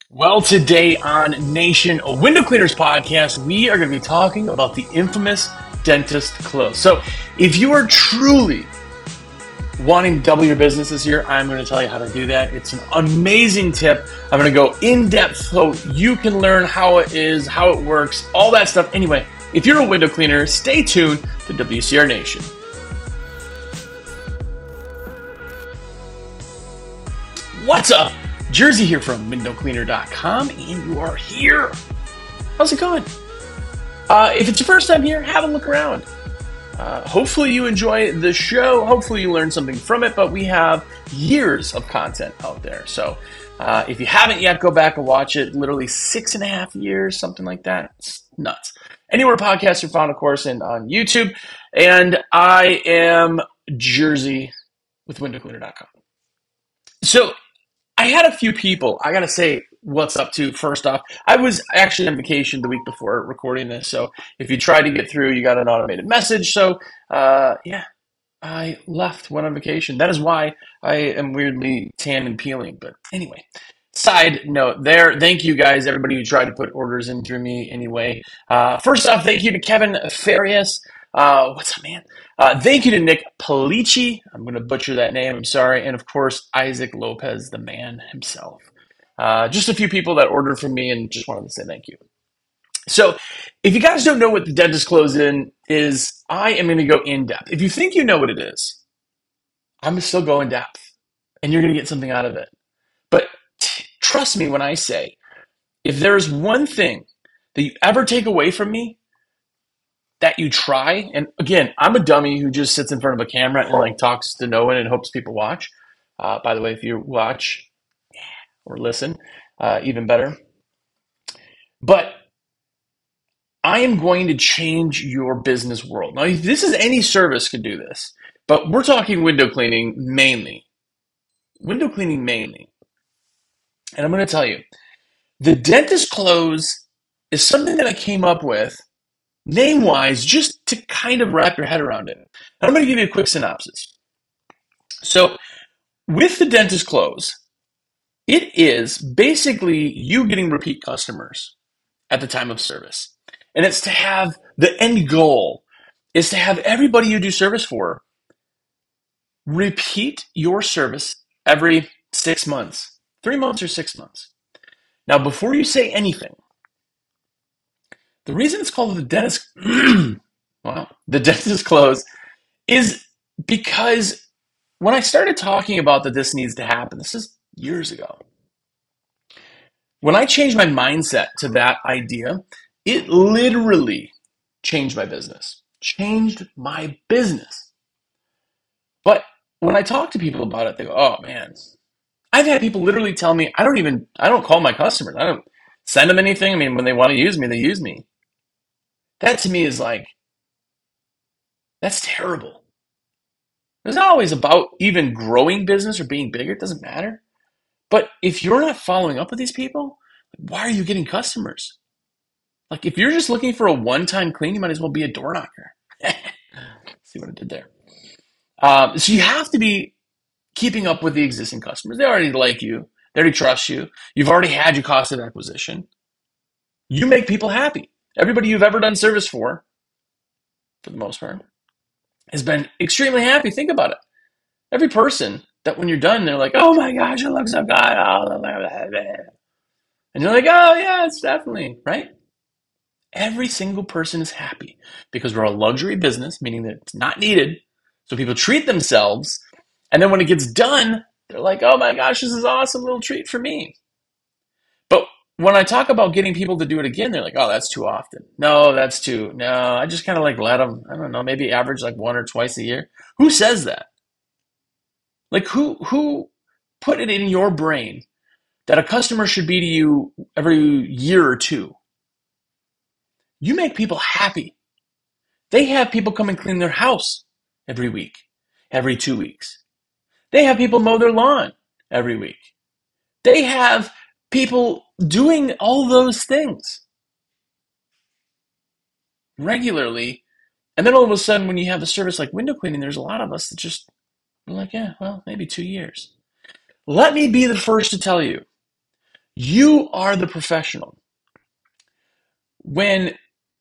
Well, today on Nation Window Cleaners podcast, we are going to be talking about the infamous dentist close. So, if you are truly wanting to double your business this year, I'm going to tell you how to do that. It's an amazing tip. I'm going to go in depth so you can learn how it is, how it works, all that stuff. Anyway, if you're a window cleaner, stay tuned to WCR Nation. What's up? Jersey here from windowcleaner.com, and you are here. How's it going? If it's your first time here, have a look around. Hopefully you enjoy the show. Hopefully you learn something from it, but we have years of content out there. So if you haven't yet, go back and watch it. Literally 6.5 years, something like that. It's nuts. Anywhere podcasts are found, of course, and on YouTube. And I am Jersey with windowcleaner.com. So I had a few people, I got to say what's up to first off. I was actually on vacation the week before recording this. So if you tried to get through, you got an automated message. So yeah, I went on vacation. That is why I am weirdly tan and peeling. But anyway, side note there. Thank you guys, everybody who tried to put orders in through me anyway. First off, thank you to Kevin Farias. What's up, man? Thank you to Nick Polici. I'm going to butcher that name. I'm sorry. And of course, Isaac Lopez, the man himself. Just a few people that ordered from me and just wanted to say thank you. So if you guys don't know what the dentist close-in is, I am going to go in depth. If you think you know what it is, I'm going to still go in depth and you're going to get something out of it. But trust me when I say, if there is one thing that you ever take away from me that you try, and again, I'm a dummy who just sits in front of a camera and like talks to no one and hopes people watch. By the way, if you watch or listen, even better. But I am going to change your business world. Now, this is any service can do this, but we're talking window cleaning mainly. Window cleaning mainly. And I'm going to tell you, the dentist close is something that I came up with name-wise just to kind of wrap your head around it. And I'm going to give you a quick synopsis. So with the dentist close, it is basically you getting repeat customers at the time of service. And it's to have the end goal is to have everybody you do service for repeat your service every 6 months, 3 months or 6 months. Now, before you say anything, the reason it's called the dentist, the dentist close is because when I started talking about that this needs to happen, this is years ago. When I changed my mindset to that idea, it literally changed my business. But when I talk to people about it, they go, oh man, I've had people literally tell me, I don't call my customers. I don't send them anything. I mean, when they want to use me, they use me. That to me is like, that's terrible. It's not always about even growing business or being bigger. It doesn't matter. But if you're not following up with these people, why are you getting customers? Like if you're just looking for a one-time clean, you might as well be a door knocker. See what I did there. So you have to be keeping up with the existing customers. They already like you. They already trust you. You've already had your cost of acquisition. You make people happy. Everybody you've ever done service for the most part, has been extremely happy. Think about it. Every person that when you're done, they're like, oh my gosh, it looks so good. And you're like, oh yeah, it's definitely, right? Every single person is happy because we're a luxury business, meaning that it's not needed. So people treat themselves. And then when it gets done, they're like, oh my gosh, this is an awesome little treat for me. But when I talk about getting people to do it again, they're like, oh, that's too often. No, I just kind of like let them, I don't know, maybe average like one or twice a year. Who says that? Like who put it in your brain that a customer should be to you every year or two? You make people happy. They have people come and clean their house every week, every 2 weeks. They have people mow their lawn every week. They have people doing all those things regularly. And then all of a sudden, when you have a service like window cleaning, there's a lot of us that just are like, yeah, well, maybe 2 years. Let me be the first to tell you, You are the professional. When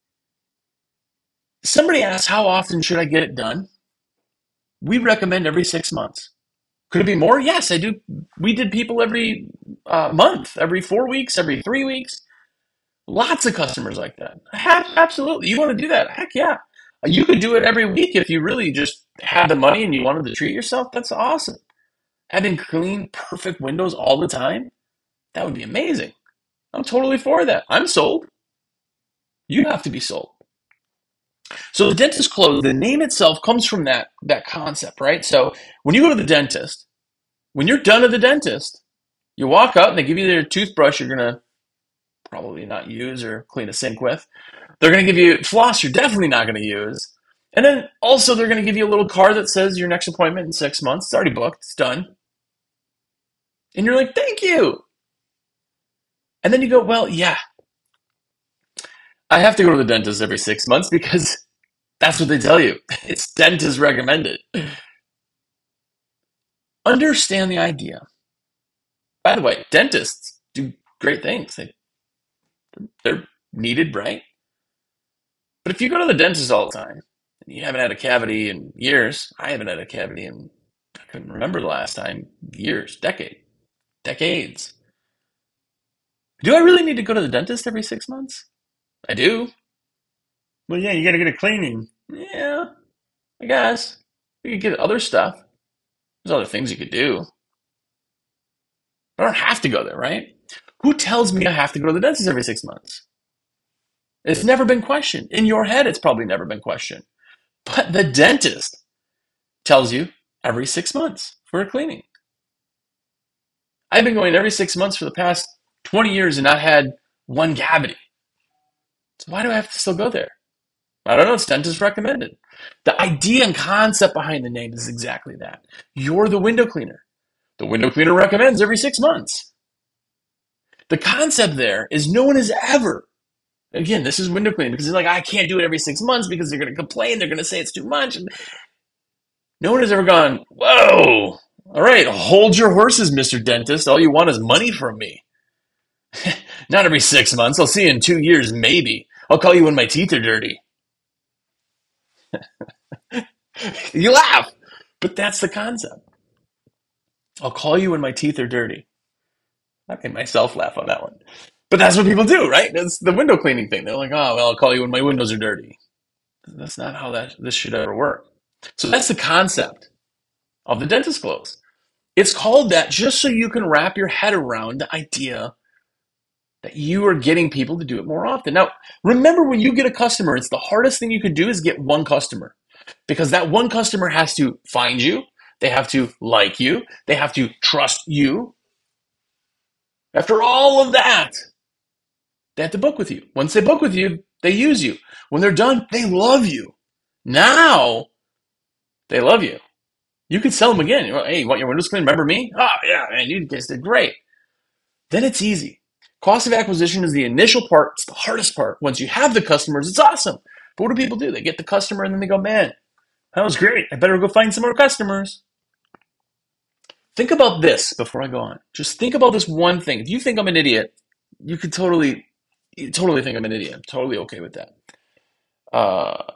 somebody asks, how often should I get it done? We recommend every 6 months. Could it be more? Yes, I do. We did people every month, every 4 weeks, every 3 weeks. Lots of customers like that. Absolutely. You want to do that? Heck yeah. You could do it every week if you really just had the money and you wanted to treat yourself. That's awesome. Having clean, perfect windows all the time, that would be amazing. I'm totally for that. I'm sold. You have to be sold. So the dentist close, the name itself comes from that concept, right? So when you go to the dentist, when you're done at the dentist, you walk up and they give you their toothbrush you're gonna probably not use or clean a sink with. They're gonna give you floss you're definitely not gonna use. And then also they're gonna give you a little card that says your next appointment in 6 months. It's already booked, it's done. And you're like, thank you. And then you go, well, yeah, I have to go to the dentist every 6 months because that's what they tell you. It's dentist recommended. Understand the idea. By the way, dentists do great things. They're needed, right? But if you go to the dentist all the time and you haven't had a cavity in years, I haven't had a cavity in, I couldn't remember the last time, years, decades. Do I really need to go to the dentist every 6 months? I do. Well, yeah, you got to get a cleaning. Yeah, I guess. You could get other stuff. There's other things you could do. I don't have to go there, right? Who tells me I have to go to the dentist every 6 months? It's never been questioned. In your head, it's probably never been questioned. But the dentist tells you every 6 months for a cleaning. I've been going every 6 months for the past 20 years and not had one cavity. So why do I have to still go there? I don't know. It's dentist recommended. The idea and concept behind the name is exactly that. You're the window cleaner. The window cleaner recommends every 6 months. The concept there is no one has ever, again, this is window cleaning because it's like, I can't do it every 6 months because they're going to complain. They're going to say it's too much. No one has ever gone, whoa, all right, hold your horses, Mr. Dentist. All you want is money from me. Not every 6 months. I'll see you in 2 years, maybe. I'll call you when my teeth are dirty. You laugh, but that's the concept. I'll call you when my teeth are dirty. I made myself laugh on that one. But that's what people do, right? It's the window cleaning thing. They're like, oh, well, I'll call you when my windows are dirty. That's not how this should ever work. So that's the concept of the dentist close. It's called that just so you can wrap your head around the idea that you are getting people to do it more often. Now, remember when you get a customer, it's the hardest thing you could do is get one customer because that one customer has to find you. They have to like you. They have to trust you. After all of that, they have to book with you. Once they book with you, they use you. When they're done, they love you. Now, they love you. You could sell them again. Hey, you want your windows cleaned? Remember me? Oh, yeah, man, you guys did great. Then it's easy. Cost of acquisition is the initial part. It's the hardest part. Once you have the customers, it's awesome. But what do people do? They get the customer and then they go, man, that was great. I better go find some more customers. Think about this before I go on. Just think about this one thing. If you think I'm an idiot, you totally think I'm an idiot. I'm totally okay with that. Uh,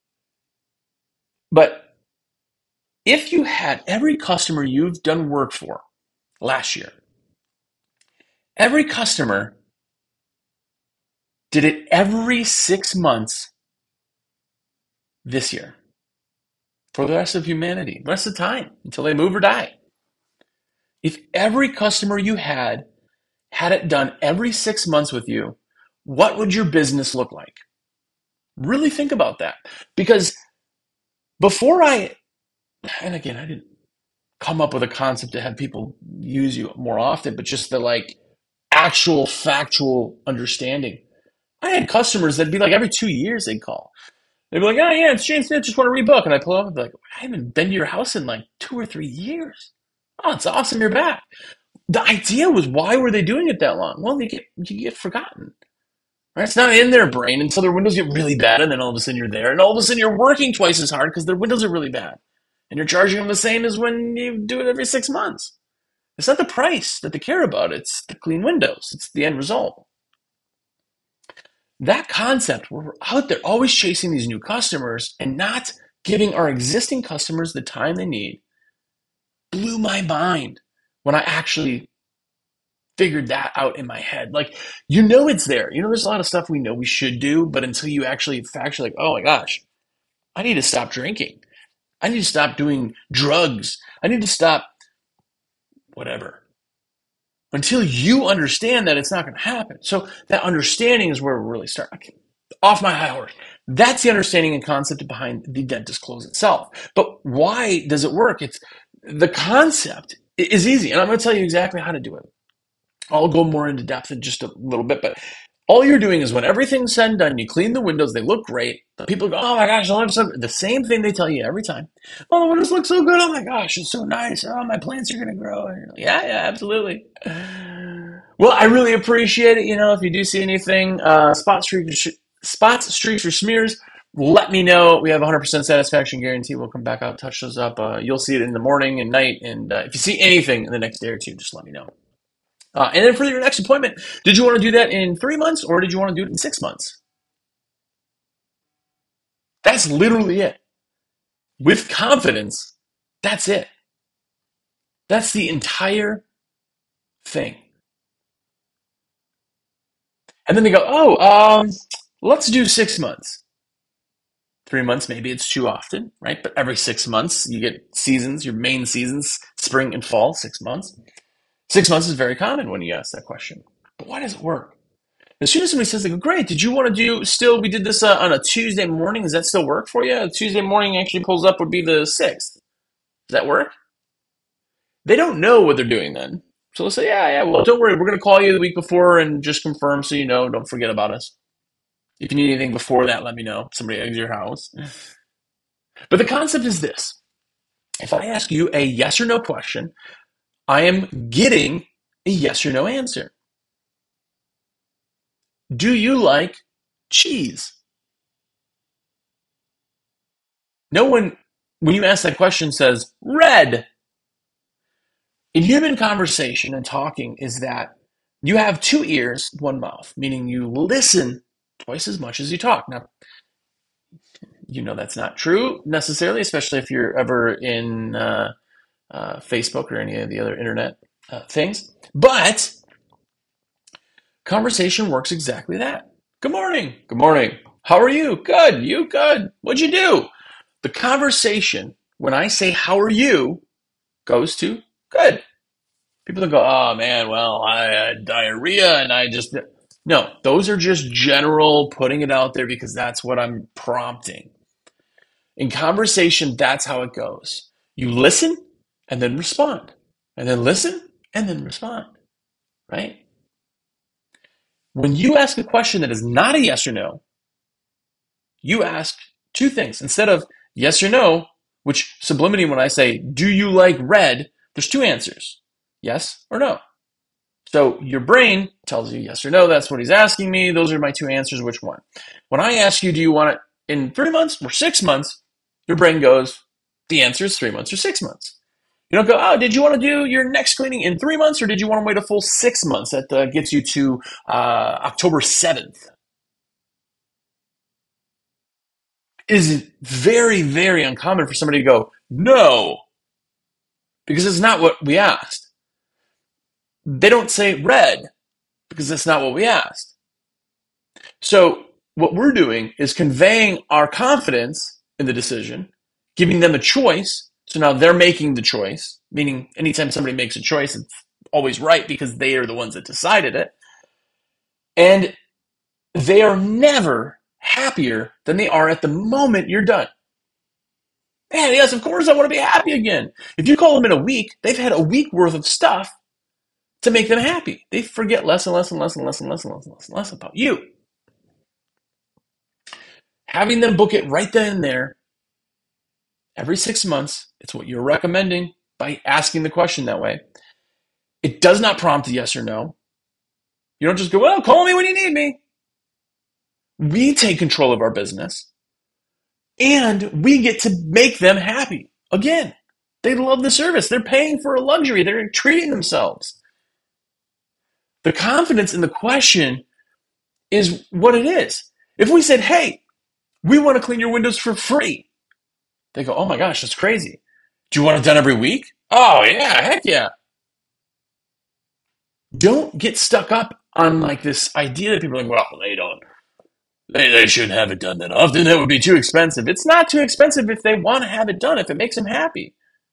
but if you had every customer you've done work for last year, every customer did it every 6 months this year for the rest of humanity, the rest of the time until they move or die. If every customer you had it done every 6 months with you, what would your business look like? Really think about that. Because before and again, I didn't come up with a concept to have people use you more often, but just the like actual factual understanding. I had customers that'd be like every 2 years they'd call. They'd be like, oh yeah, it's Shane Smith, just want to rebook. And I pull up and be like, I haven't been to your house in like 2 or 3 years. Oh, it's awesome you're back. The idea was, why were they doing it that long? Well, you get forgotten. Right? It's not in their brain until their windows get really bad, and then all of a sudden you're there, and all of a sudden you're working twice as hard because their windows are really bad, and you're charging them the same as when you do it every 6 months. It's not the price that they care about. It's the clean windows. It's the end result. That concept where we're out there always chasing these new customers and not giving our existing customers the time they need blew my mind when I actually figured that out in my head. Like, it's there. There's a lot of stuff we know we should do, but until you actually factually like, oh my gosh, I need to stop drinking. I need to stop doing drugs. I need to stop whatever. Until you understand that it's not going to happen. So that understanding is where we really start. Okay, off my high horse. That's the understanding and concept behind the dentist close itself. But why does it work? It's the concept is easy, and I'm going to tell you exactly how to do it. I'll go more into depth in just a little bit, but all you're doing is when everything's said and done, you clean the windows, they look great. The people go, oh my gosh, I love so good. The same thing they tell you every time. Oh, the windows look so good. Oh my gosh, it's so nice. Oh, my plants are going to grow. And you're like, yeah, absolutely. Well, I really appreciate it. If you do see anything, spots, streaks, or smears, let me know. We have a 100% satisfaction guarantee. We'll come back out, touch those up. You'll see it in the morning and night. And if you see anything in the next day or two, just let me know. And then for your next appointment, did you want to do that in 3 months or did you want to do it in 6 months? That's literally it. With confidence, that's it. That's the entire thing. And then they go, let's do 6 months. 3 months, maybe it's too often, right? But every 6 months, you get seasons, your main seasons, spring and fall, 6 months. 6 months is very common when you ask that question. But why does it work? As soon as somebody says, they go, great, did you want to we did this on a Tuesday morning. Does that still work for you? A Tuesday morning actually pulls up would be the 6th. Does that work? They don't know what they're doing then. So they'll say, yeah, well, don't worry. We're going to call you the week before and just confirm so you know. Don't forget about us. If you need anything before that, let me know. Somebody eggs your house. But the concept is this. If I ask you a yes or no question, I am getting a yes or no answer. Do you like cheese? No one, when you ask that question, says red. In human conversation and talking is that you have 2 ears, 1 mouth, meaning you listen twice as much as you talk. Now, that's not true necessarily, especially if you're ever in Facebook or any of the other internet things. But conversation works exactly that. Good morning. Good morning. How are you? Good. You good? What'd you do? The conversation, when I say how are you, goes to good. People don't go, oh man, well, I had diarrhea and I just. No, those are just general putting it out there because that's what I'm prompting. In conversation, that's how it goes. You listen and then respond, and then listen and then respond, right? When you ask a question that is not a yes or no, you ask 2 things. Instead of yes or no, which subliminally when I say, do you like red, there's 2 answers, yes or no. So your brain tells you yes or no, that's what he's asking me, those are my 2 answers, which one? When I ask you, do you want it in 3 months or 6 months, your brain goes, the answer is 3 months or 6 months. You don't go, oh, did you want to do your next cleaning in 3 months or did you want to wait a full 6 months? That gets you to October 7th. It is very, very uncommon for somebody to go, no, because it's not what we asked. They don't say red because that's not what we asked. So what we're doing is conveying our confidence in the decision, giving them a choice. So now they're making the choice, meaning anytime somebody makes a choice, it's always right because they are the ones that decided it. And they are never happier than they are at the moment you're done. Man, yes, of course I want to be happy again. If you call them in a week, they've had a week worth of stuff to make them happy. They forget less and less and less and less and less and less and less and less about you. Having them book it right then and there, every 6 months, it's what you're recommending by asking the question that way. It does not prompt a yes or no. You don't just go, well, call me when you need me. We take control of our business and we get to make them happy. Again, They love the service. They're paying for a luxury. They're treating themselves. The confidence in the question is what it is. If we said, hey, we want to clean your windows for free, they go, oh my gosh, that's crazy. Do you want it done every week? Oh, yeah, heck yeah. Don't get stuck up on like this idea that people are like, well, they shouldn't have it done that often. That would be too expensive. It's not too expensive if they want to have it done, if it makes them happy.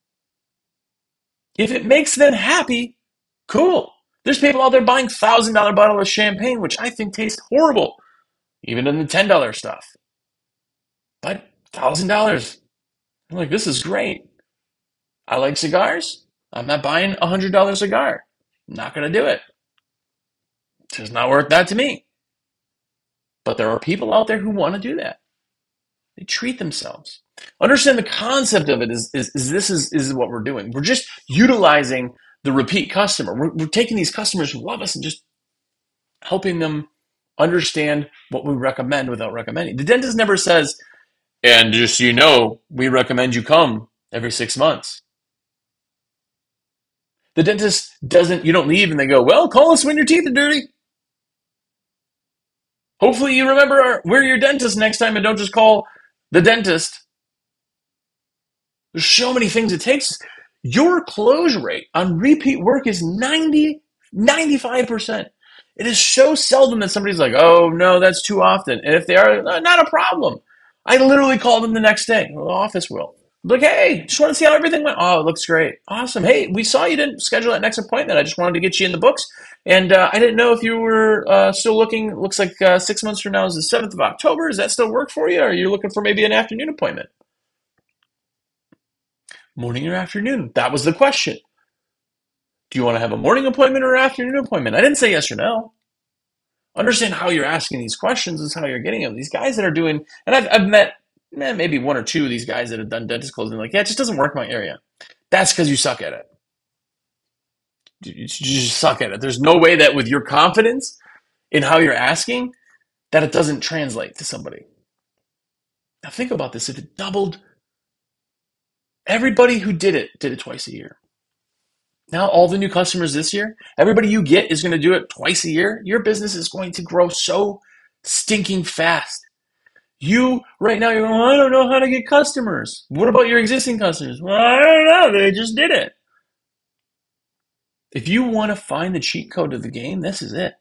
If it makes them happy, cool. There's people out there buying $1,000 bottle of champagne, which I think tastes horrible, even in the $10 stuff. But $1,000, I'm like, this is great. I like cigars. I'm not buying $100 cigar. I'm not going to do it. It's just not worth that to me. But there are people out there who want to do that. They treat themselves. Understand the concept of it is what we're doing. We're just utilizing the repeat customer. We're taking these customers who love us and just helping them understand what we recommend without recommending. The dentist never says, and just so you know, we recommend you come every 6 months. The dentist doesn't, you don't leave and they go, well, call us when your teeth are dirty. Hopefully you remember we're your dentist next time and don't just call the dentist. There's so many things it takes. Your close rate on repeat work is 95%. It is so seldom that somebody's like, oh, no, that's too often. And if they are, not a problem. I literally call them the next day. The office will. Like, hey, just want to see how everything went. Oh, it looks great. Awesome. Hey, we saw you didn't schedule that next appointment. I just wanted to get you in the books. And I didn't know if you were still looking. It looks like 6 months from now is the 7th of October. Does that still work for you? Or are you looking for maybe an afternoon appointment? Morning or afternoon? That was the question. Do you want to have a morning appointment or an afternoon appointment? I didn't say yes or no. Understand how you're asking these questions is how you're getting them. These guys that are doing, and I've met maybe one or two of these guys that have done dentist closing. Like, yeah, it just doesn't work in my area. That's because you suck at it. You just suck at it. There's no way that with your confidence in how you're asking, that it doesn't translate to somebody. Now think about this. If it doubled, everybody who did it twice a year. Now all the new customers this year, everybody you get is going to do it twice a year. Your business is going to grow so stinking fast. You right now, you're going, I don't know how to get customers. What about your existing customers? Well, I don't know. They just did it. If you want to find the cheat code to the game, this is it.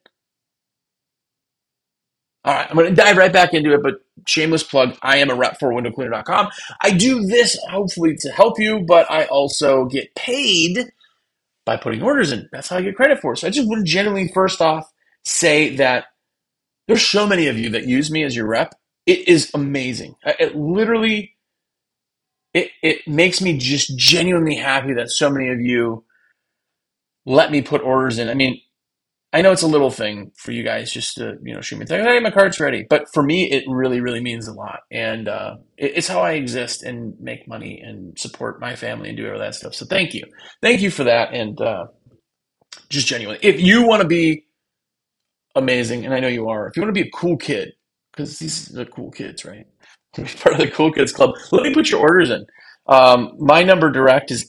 All right, I'm going to dive right back into it, but shameless plug, I am a rep for windowcleaner.com. I do this hopefully to help you, but I also get paid by putting orders in. That's how I get credit for it. So I just want to generally first off say that there's so many of you that use me as your rep. It is amazing. It literally, it makes me just genuinely happy that so many of you let me put orders in. I mean, I know it's a little thing for you guys just to, shoot me. Hey, my cart's ready. But for me, it really, really means a lot. And it's how I exist and make money and support my family and do all that stuff. So thank you. Thank you for that. And just genuinely, if you want to be amazing, and I know you are, if you want to be a cool kid, because these are the cool kids, right? Part of the cool kids club, let me put your orders in. My number direct is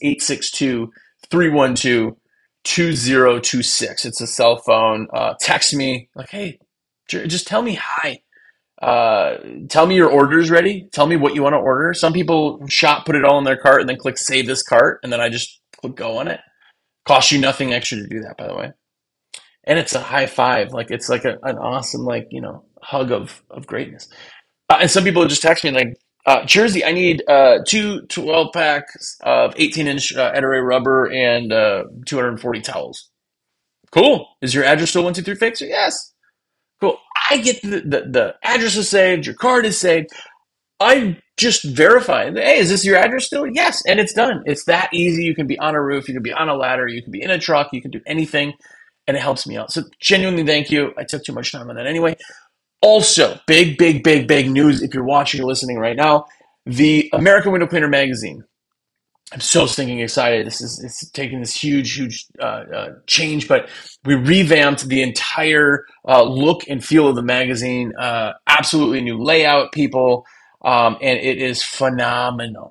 862-312-2026. It's a cell phone. Text me like, hey, just tell me hi. Tell me your order's ready. Tell me what you want to order. Some people put it all in their cart and then click save this cart, and then I just click go on it. Costs you nothing extra to do that, by the way. And it's a high five. Like it's like an awesome, hug of greatness. And some people just text me like, Jersey, I need two 12-packs of 18-inch Ettore rubber and 240 towels. Cool. Is your address still 123 Fixer? Yes. Cool. I get the address is saved. Your card is saved. I just verify. Hey, is this your address still? Yes. And it's done. It's that easy. You can be on a roof. You can be on a ladder. You can be in a truck. You can do anything. And it helps me out. So genuinely, thank you. I took too much time on that anyway. Also, big news if you're watching or listening right now, the American Window Cleaner magazine. I'm so stinking excited. It's taking this huge change, but we revamped the entire look and feel of the magazine. Absolutely new layout, people, and it is phenomenal.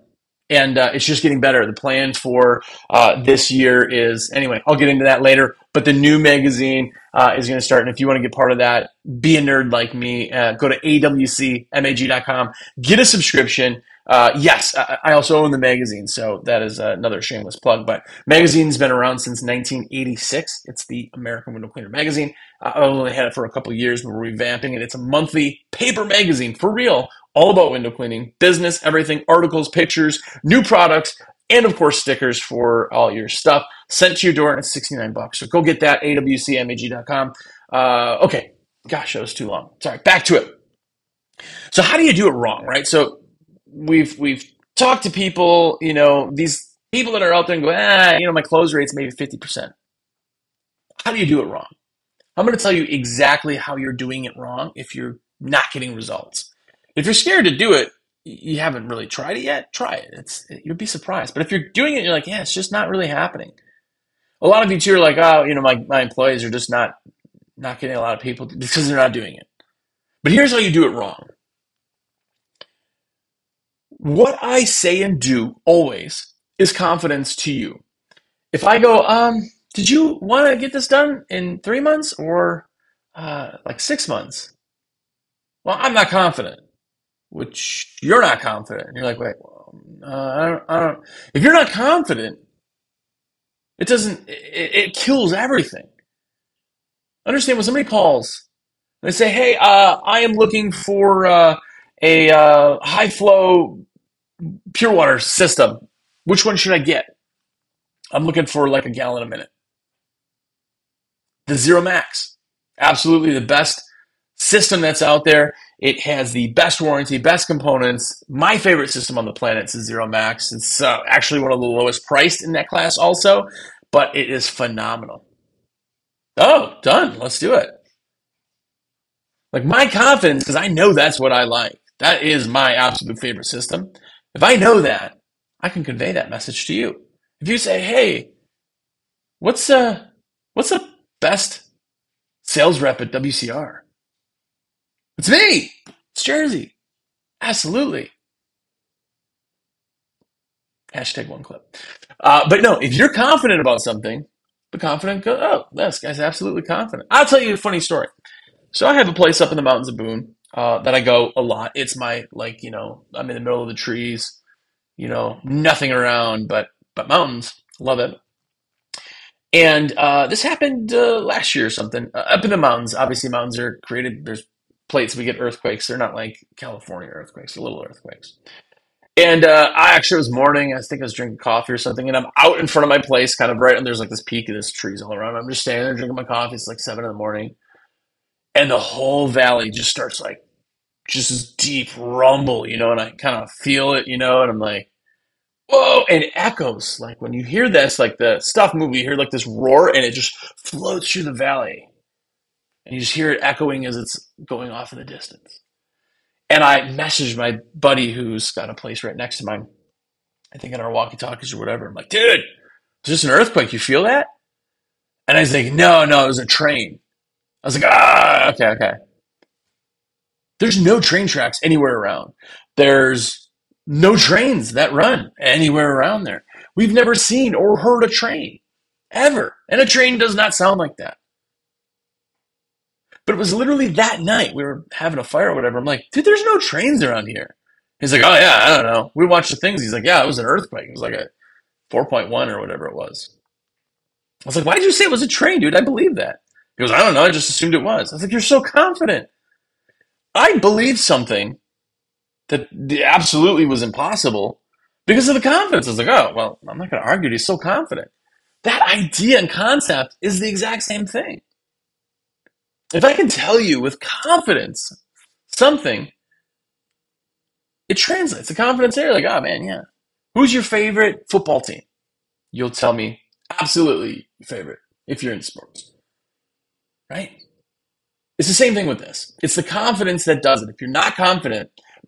and it's just getting better. The plan for this year is, anyway, I'll get into that later. But the new magazine is going to start, and if you want to get part of that, be a nerd like me. Go to awcmag.com, get a subscription. Yes, I also own the magazine, so that is another shameless plug. But magazine's been around since 1986. It's the American Window Cleaner magazine. I've only had it for a couple of years. We're revamping it. It's a monthly paper magazine for real, all about window cleaning, business, everything, articles, pictures, new products, and of course stickers for all your stuff sent to your door, and it's 69 bucks. So go get that, awcmag.com. Okay, gosh, that was too long. Sorry, back to it. So how do you do it wrong, right? So we've talked to people, these people that are out there and go, my close rate's maybe 50%. How do you do it wrong? I'm going to tell you exactly how you're doing it wrong if you're not getting results. If you're scared to do it, you haven't really tried it yet, try it. You'll be surprised. But if you're doing it, you're like, yeah, it's just not really happening. A lot of you too are like, oh, my employees are just not getting a lot of people because they're not doing it. But here's how you do it wrong. What I say and do always is confidence to you. If I go, did you want to get this done in 3 months or like 6 months? Well, I'm not confident, which you're not confident. And you're like, wait, well, I don't. If you're not confident, it doesn't, it kills everything. Understand when somebody calls and they say, hey, I am looking for a high flow pure water system. Which one should I get? I'm looking for like a gallon a minute. The Zero Max. Absolutely the best system that's out there. It has the best warranty, best components. My favorite system on the planet is the Zero Max. It's actually one of the lowest priced in that class also, but it is phenomenal. Oh, done. Let's do it. Like my confidence, because I know that's what I like. That is my absolute favorite system. If I know that, I can convey that message to you. If you say, hey, what's what's the best sales rep at WCR? It's me. It's Jersey. Absolutely. Hashtag one clip. But no, if you're confident about something, the confident go, oh, this guy's absolutely confident. I'll tell you a funny story. So I have a place up in the mountains of Boone that I go a lot. It's my, like, I'm in the middle of the trees, nothing around but mountains. Love it. And this happened last year or something. Up in the mountains, obviously mountains are created, there's plates, we get earthquakes. They're not like California earthquakes, they're little earthquakes. And I actually, it was morning. I think I was drinking coffee or something, and I'm out in front of my place, kind of right, and there's like this peak of this trees all around. I'm just standing there drinking my coffee. It's like 7 in the morning, and the whole valley just starts like just this deep rumble, and I kind of feel it, and I'm like, whoa, and it echoes. Like when you hear this, like the stuff movie, you hear like this roar, and it just floats through the valley, and you just hear it echoing as it's going off in the distance. And I messaged my buddy who's got a place right next to mine. I think in our walkie-talkies or whatever. I'm like, dude, is this an earthquake? You feel that? And I was like, no, it was a train. I was like, okay. There's no train tracks anywhere around. There's no trains that run anywhere around there. We've never seen or heard a train ever. And a train does not sound like that. But it was literally that night. We were having a fire or whatever. I'm like, dude, there's no trains around here. He's like, oh, yeah, I don't know. We watched the things. He's like, yeah, it was an earthquake. It was like a 4.1 or whatever it was. I was like, why did you say it was a train, dude? I believe that. He goes, I don't know. I just assumed it was. I was like, you're so confident. I believed something that absolutely was impossible because of the confidence. I was like, oh, well, I'm not going to argue. He's so confident. That idea and concept is the exact same thing. If I can tell you with confidence something, it translates. The confidence there, like, oh man, yeah. Who's your favorite football team? You'll tell me absolutely your favorite if you're in sports, right? It's the same thing with this. It's the confidence that does it. If you're not confident,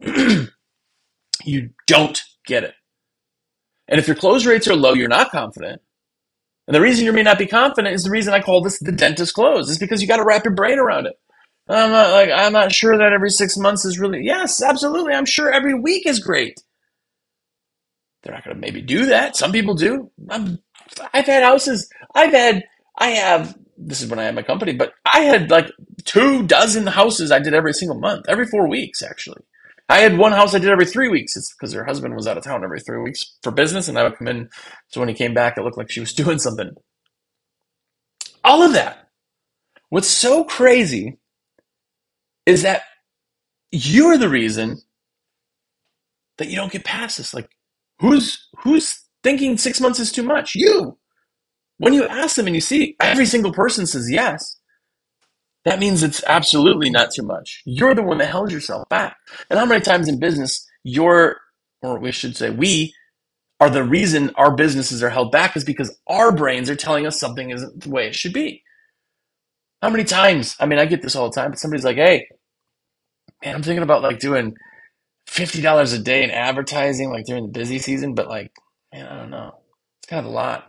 you don't get it. And if your close rates are low, you're not confident. And the reason you may not be confident is the reason I call this the dentist close. Is because you got to wrap your brain around it. I'm not sure that every 6 months is really, yes, absolutely. I'm sure every week is great. They're not going to maybe do that. Some people do. I've had houses. I have, this is when I had my company, but I had like 2 dozen houses I did every single month, every 4 weeks, actually. I had one house I did every 3 weeks. It's because her husband was out of town every 3 weeks for business, and I would come in. So when he came back, it looked like she was doing something. All of that. What's so crazy is that you're the reason that you don't get past this. Like, who's thinking 6 months is too much? You. When you ask them and you see every single person says yes, that means it's absolutely not too much. You're the one that held yourself back. And how many times in business or we should say we, are the reason our businesses are held back is because our brains are telling us something isn't the way it should be. How many times? I mean, I get this all the time, but somebody's like, hey, man, I'm thinking about like doing $50 a day in advertising, like during the busy season, but like, man, I don't know. It's kind of a lot.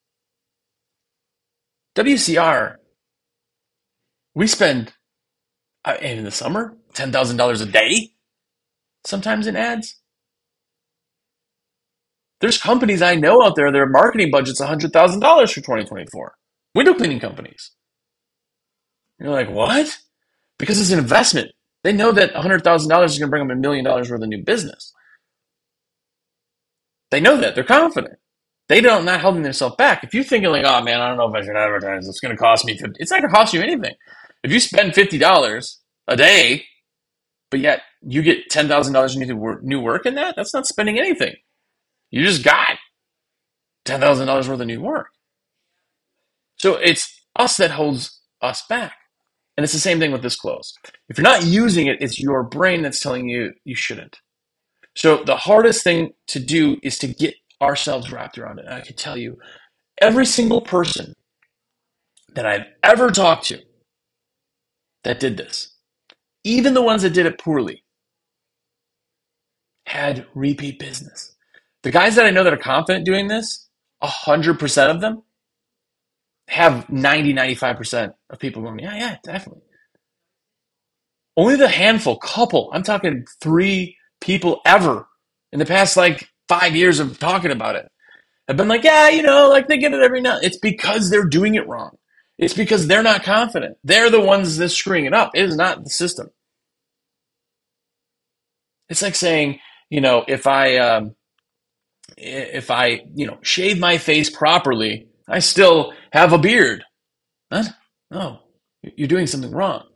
WCR, we spend in the summer $10,000 a day, sometimes in ads. There's companies I know out there, their marketing budget's $100,000 for 2024. Window cleaning companies. You're like, what? Because it's an investment. They know that $100,000 is going to bring them $1 million worth of new business. They know that. They're confident. They don't not holding themselves back. If you're thinking like, oh man, I don't know if I should advertise. It's going to cost me 50. It's not going to cost you anything. If you spend $50 a day, but yet you get $10,000 new work in that, that's not spending anything. You just got $10,000 worth of new work. So it's us that holds us back. And it's the same thing with this close. If you're not using it, it's your brain that's telling you you shouldn't. So the hardest thing to do is to get ourselves wrapped around it. And I can tell you, every single person that I've ever talked to that did this, even the ones that did it poorly, had repeat business. The guys that I know that are confident doing this, 100% of them have 95% of people going, yeah, definitely. Only the handful, couple, I'm talking 3 people ever in the past like 5 years of talking about it have been like, yeah, like they get it every now. It's because they're doing it wrong. It's because they're not confident. They're the ones that's screwing it up. It is not the system. It's like saying, if I shave my face properly, I still have a beard. What? No, you're doing something wrong.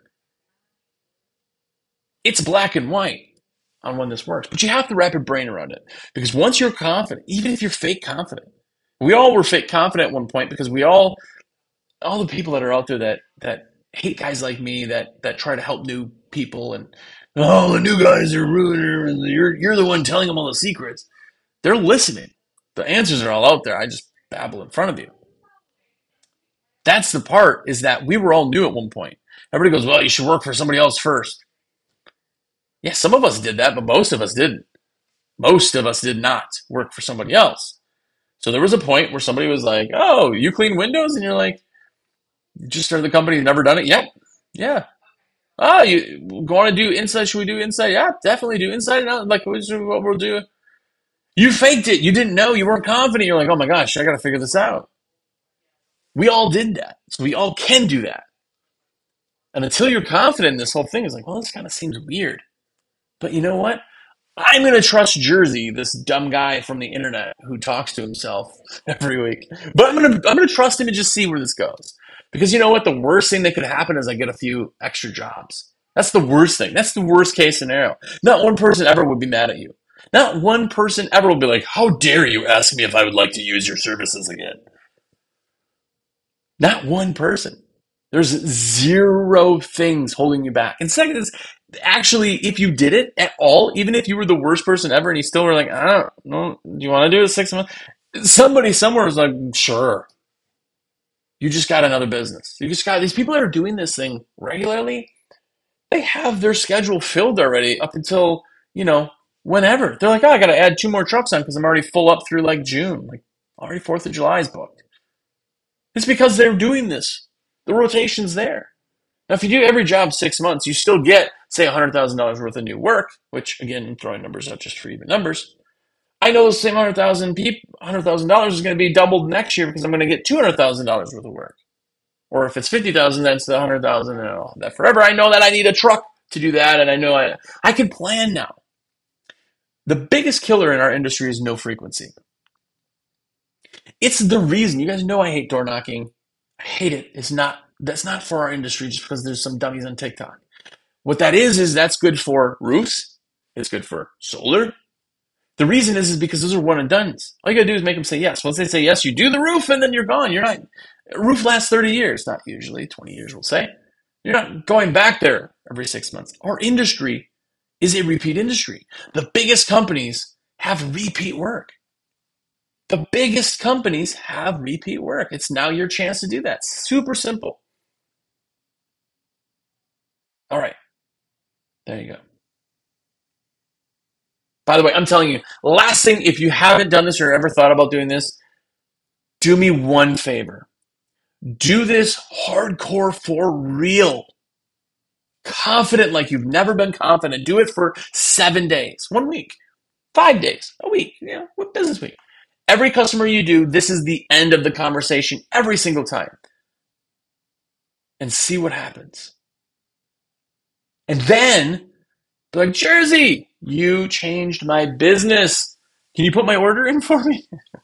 It's black and white on when this works, but you have to wrap your brain around it because once you're confident, even if you're fake confident, we all were fake confident at one point because all the people that are out there that hate guys like me that try to help new people and oh the new guys are ruining and you're the one telling them all the secrets. They're listening. The answers are all out there. I just babble in front of you. That's the part is that we were all new at one point. Everybody goes, well, you should work for somebody else first. Yeah, some of us did that, but most of us didn't. Most of us did not work for somebody else. So there was a point where somebody was like, oh, you clean windows? And you're like, you just started the company, never done it? Yep. Yeah. Oh, you want to do inside? Should we do inside? Yeah, definitely do inside. Like, what we'll do. You faked it. You didn't know. You weren't confident. You're like, oh my gosh, I got to figure this out. We all did that. So we all can do that. And until you're confident in this whole thing, it's like, well, this kind of seems weird. But you know what? I'm going to trust Jersey, this dumb guy from the internet who talks to himself every week. But I'm going to trust him and just see where this goes. Because you know what? The worst thing that could happen is I get a few extra jobs. That's the worst thing. That's the worst case scenario. Not one person ever would be mad at you. Not one person ever will be like, how dare you ask me if I would like to use your services again? Not one person. There's 0 things holding you back. And second is, actually, if you did it at all, even if you were the worst person ever and you still were like, I don't know, do you want to do it 6 months? Somebody somewhere was like, sure. You just got another business. You just got these people that are doing this thing regularly. They have their schedule filled already up until, whenever. They're like, oh, I got to add 2 more trucks on because I'm already full up through like June. Like already 4th of July is booked. It's because they're doing this. The rotation's there. Now, if you do every job 6 months, you still get, say, $100,000 worth of new work, which, again, I'm throwing numbers out just for even numbers. I know the same $100,000 is going to be doubled next year because I'm going to get $200,000 worth of work. Or if it's 50,000, that's the 100,000 and all that forever. I know that I need a truck to do that, and I know I can plan now. The biggest killer in our industry is no frequency. It's the reason you guys know I hate door knocking. I hate it. That's not for our industry just because there's some dummies on TikTok. What that is that's good for roofs. It's good for solar. The reason is because those are one and dones. All you gotta do is make them say yes. Once they say yes, you do the roof and then you're gone. You're not. A roof lasts 30 years, not usually 20 years. We'll say you're not going back there every 6 months. Our industry is a repeat industry. The biggest companies have repeat work. The biggest companies have repeat work. It's now your chance to do that. Super simple. All right, there you go. By the way, I'm telling you, last thing, if you haven't done this or ever thought about doing this, do me one favor. Do this hardcore for real. Confident like you've never been confident. Do it for 7 days, 1 week, 5 days, a week, what business week. Every customer you do, this is the end of the conversation every single time. And see what happens. And then be like, Jersey, you changed my business. Can you put my order in for me?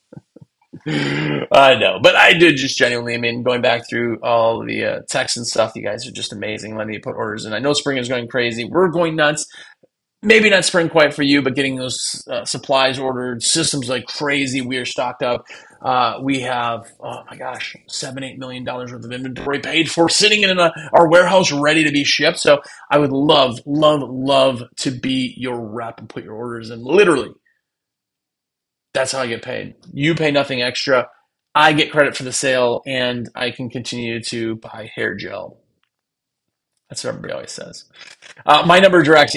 I know, but I did just genuinely. I mean, going back through all the texts and stuff, you guys are just amazing. Letting me put orders in. I know spring is going crazy. We're going nuts. Maybe not spring quite for you, but getting those supplies ordered, systems like crazy. We are stocked up. We have, oh my gosh, $7-8 million worth of inventory paid for, sitting in our warehouse, ready to be shipped. So I would love, love, love to be your rep and put your orders in. Literally, that's how I get paid. You pay nothing extra. I get credit for the sale, and I can continue to buy hair gel. That's what everybody always says. My number direct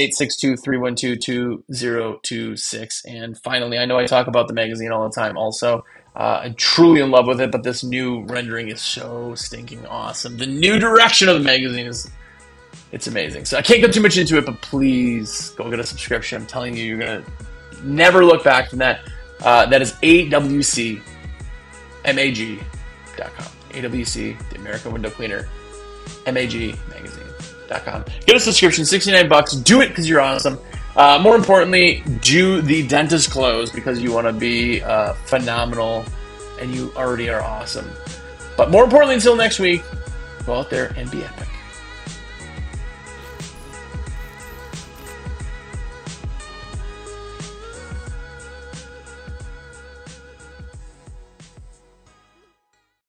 862-312-2026. And finally, I know I talk about the magazine all the time also. I'm truly in love with it, but this new rendering is so stinking awesome. The new direction of the magazine it's amazing. So I can't go too much into it, but please go get a subscription. I'm telling you, you're going to never look back from that. That is AWCMAG.com. AWC, the American Window Cleaner, MAG magazine.com. Get a subscription, $69. Do it because you're awesome. More importantly, do the dentist close because you want to be phenomenal and you already are awesome. But more importantly, until next week, go out there and be epic.